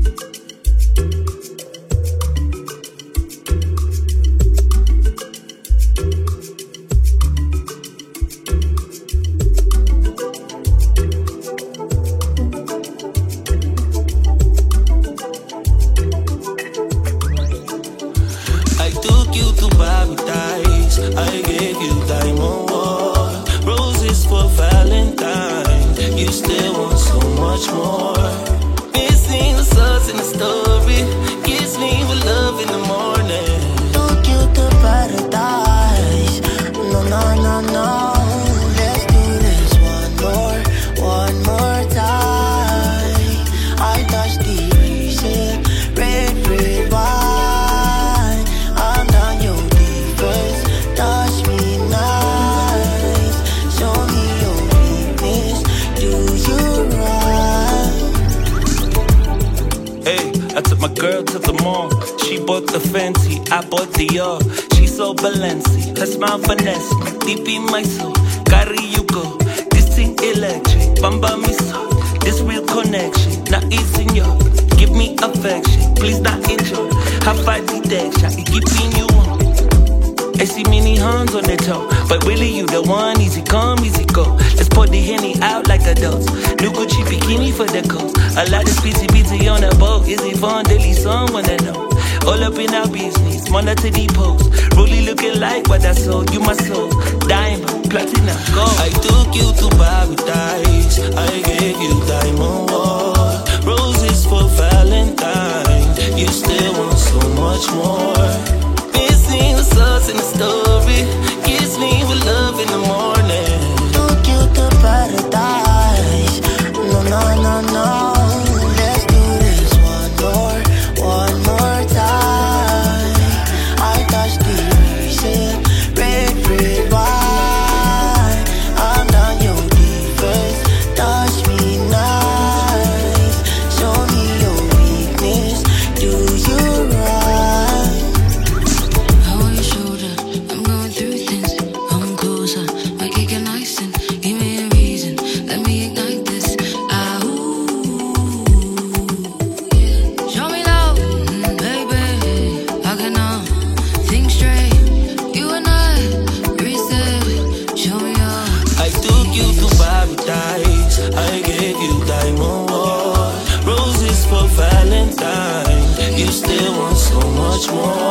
I took you to paradise. I gave you diamond war, roses for Valentine. You still want so much more. Missing the sauce in the story. Kiss me with love in the morning. Took you to paradise. No, no, no, no. Let's do this one more time. I touch the reason, red wine. I'm not your defense. Touch me nice. Show me your weakness. Do you right? Hey, I took my girl to the mall. She bought the Fenty, I bought Dior. She so Balenci, her smile finesse me. Deep in my soul, carry you go. This thing electric, bamba me so. This real connection, not easy yo. Give me affection, please not enjoy. Have fight detection, it keeping you on. I see many hands on the toe, but really you the one. Easy come, easy go. Let's pour the Henny out like adults. New Gucci bikini for the coast. A lot of speedy on the boat. Is it fun? Daily someone that know. All up in our business, Monday to the post. Really looking like what I sold. You my soul, diamond, platinum, gold. I took you to paradise. I gave you diamond war, roses for Valentine. You still want so much more. Missing the sauce in the story. Kiss me with love in the morning. Took you to paradise. No, no, no, no. Let's do this one more time. I touch the reason, red wine. I'm not your defense. Touch me nice. Show me your weakness. Do you right? On your shoulder, I'm going through things. Come closer, make it get nice and give me a reason. Let me ignite this. Show me love, baby. I cannot think straight. You and I, reset. Show me up. I took you to paradise. I gave you diamond war, roses for Valentine. You still want so much more.